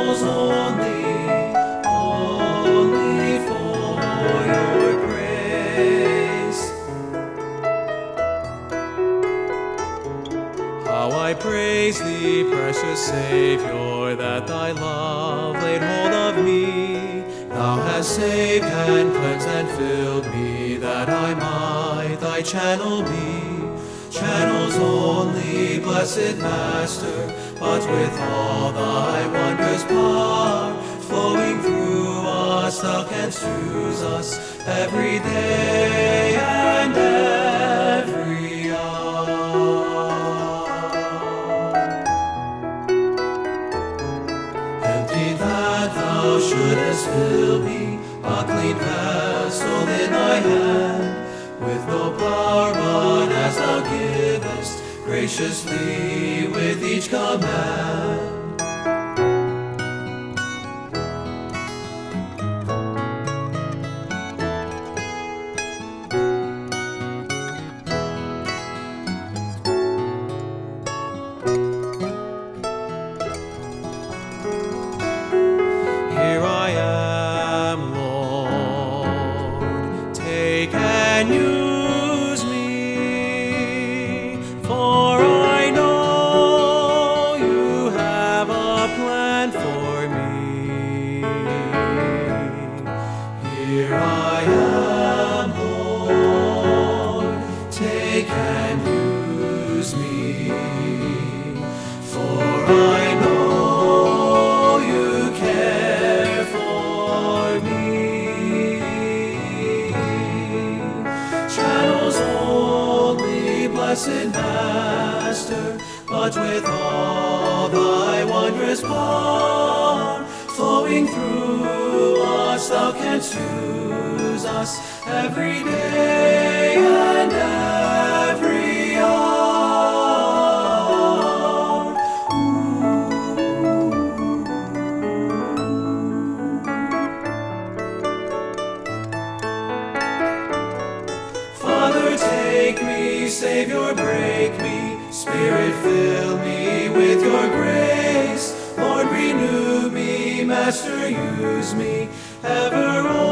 channels only for your praise. How I praise thee, precious Savior, that thy love laid hold of me. Thou hast saved and cleansed and filled me, that I might thy channel be. Channels only, blessed Master, but with all thy wondrous power flowing through us, thou canst use us every day and every hour. Empty that thou shouldest fill me, a clean vessel in thy hand, with no power but as thou givest, graciously with each command. Here I am, Lord, take and use me, for I know you have a plan for me. Here I am, Lord, take and use me, for I know you care for me. Channels only, blessed Master, but with all thy wondrous power flowing through us, thou canst use us every day and every hour. Father, take me, Savior, break me, Spirit, fill me with your grace. Lord, renew me, Master, use me, ever